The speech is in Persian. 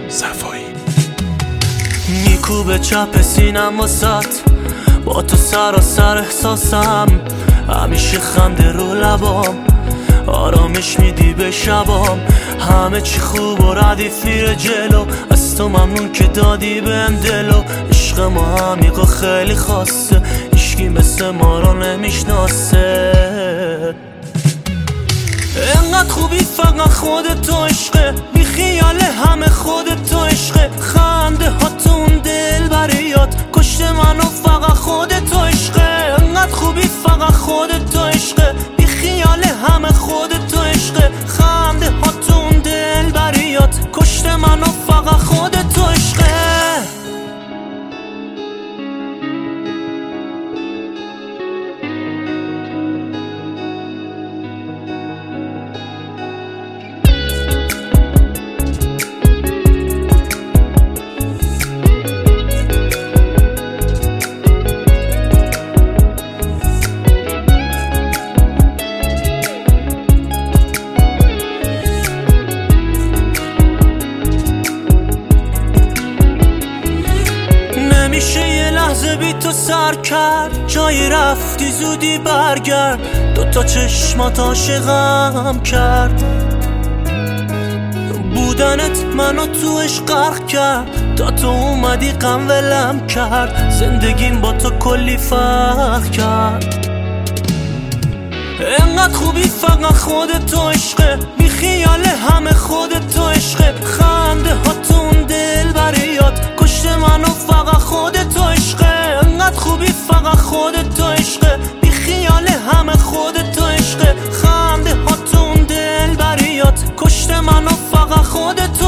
صفایی میکوبه چپ سینم واسط، با تو سراسر احساسم، همیشه خنده رو لبام، آرامش میدی به شبام، همه چی خوب و ردیف میره جلو، از تو ممنون که دادی بهم دلو، عشق ما عمیق و خیلی خاصه، هیچکی مثل ما رو نمیشناسه، انقدر خوبی فقط خودت تو عشقه، بی خیال همه خودت تو عشقه، خنده ها تو اون دل بریات کشته منو، فقط خودت تو عشقه، انقدر خوبی فقط خودت تو عشقه، بی خیال همه خودت تو عشقه، خنده ها تو اون دل بریات کشته منو، فقط خودت تو عشقه. نمیشه یه لحظه بی تو سر کرد، جایی رفتی زودی برگرد، دوتا چشمات عاشقم کرد، بودنت منو تو عشق غرق کرد، تا تو اومدی غم ولم کرد، زندگیم با تو کلی فرق کرد، انقدر خوبی فقط خودت تو عشقه، بی خیال همه خودت تو عشقه، خنده ها تو اون دل بریات کشته منو، فقط خودت تو عشقه، انقدر خوبی فقط خودت تو عشقه، بی خیال همه خودت تو عشقه، خنده ها تو اون دل بریات کشته منو، فقط خودت تو